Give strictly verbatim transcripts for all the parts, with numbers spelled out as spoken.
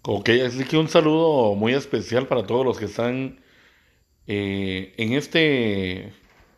Ok, así que un saludo muy especial para todos los que están eh, en este,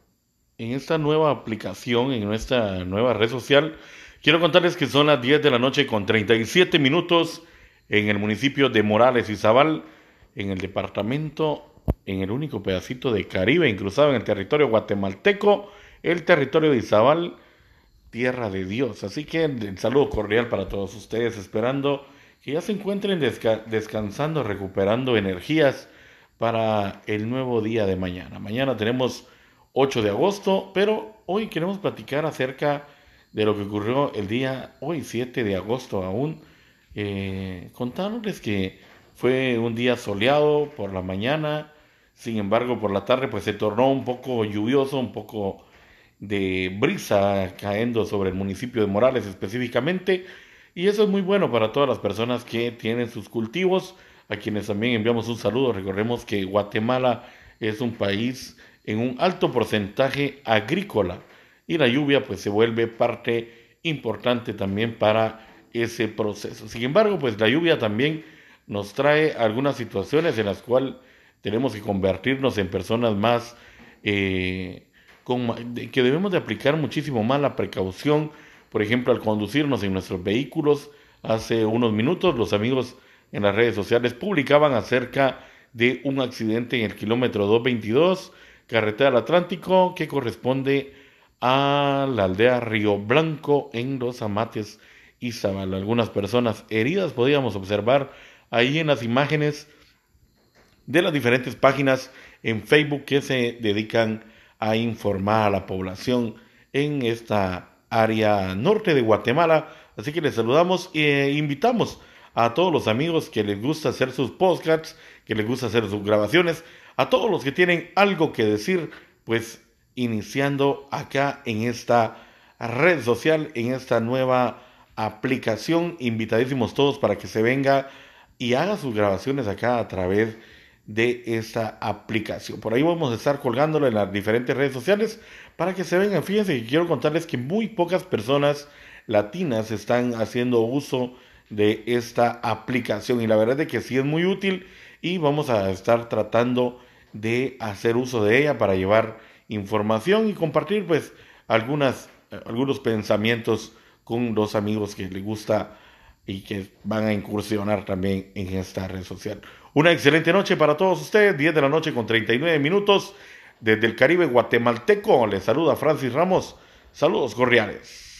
en esta nueva aplicación, en nuestra nueva red social. Quiero contarles que son las diez de la noche con treinta y siete minutos en el municipio de Morales y Zabal, en el departamento, en el único pedacito de Caribe, incrustado en el territorio guatemalteco, el territorio de Izabal, tierra de Dios. Así que el saludo cordial para todos ustedes, esperando que ya se encuentren desca descansando, recuperando energías para el nuevo día de mañana. Mañana tenemos ocho de agosto, pero hoy queremos platicar acerca de lo que ocurrió el día, hoy siete de agosto aún, eh, contándoles que fue un día soleado por la mañana, sin embargo por la tarde pues se tornó un poco lluvioso, un poco de brisa cayendo sobre el municipio de Morales específicamente, y eso es muy bueno para todas las personas que tienen sus cultivos, a quienes también enviamos un saludo. Recordemos que Guatemala es un país en un alto porcentaje agrícola y la lluvia pues se vuelve parte importante también para ese proceso. Sin embargo, pues la lluvia también nos trae algunas situaciones en las cuales tenemos que convertirnos en personas más eh, con, de, que debemos de aplicar muchísimo más la precaución, por ejemplo, al conducirnos en nuestros vehículos. Hace unos minutos los amigos en las redes sociales publicaban acerca de un accidente en el kilómetro doscientos veintidós, carretera del Atlántico, que corresponde a la aldea Río Blanco en Los Amates y Zabal. Algunas personas heridas podíamos observar ahí en las imágenes de las diferentes páginas en Facebook que se dedican a informar a la población en esta área norte de Guatemala. Así que les saludamos e invitamos a todos los amigos que les gusta hacer sus podcasts, que les gusta hacer sus grabaciones, a todos los que tienen algo que decir, pues iniciando acá en esta red social, en esta nueva aplicación, invitadísimos todos para que se venga y haga sus grabaciones acá a través de esta aplicación. Por ahí vamos a estar colgándolo en las diferentes redes sociales para que se vengan. Fíjense que quiero contarles que muy pocas personas latinas están haciendo uso de esta aplicación, y la verdad es que sí es muy útil, y vamos a estar tratando de hacer uso de ella para llevar información y compartir pues algunas, algunos pensamientos con los amigos que les gusta y que van a incursionar también en esta red social. Una excelente noche para todos ustedes, diez de la noche con treinta y nueve minutos, desde el Caribe guatemalteco. Les saluda Francis Ramos. Saludos cordiales.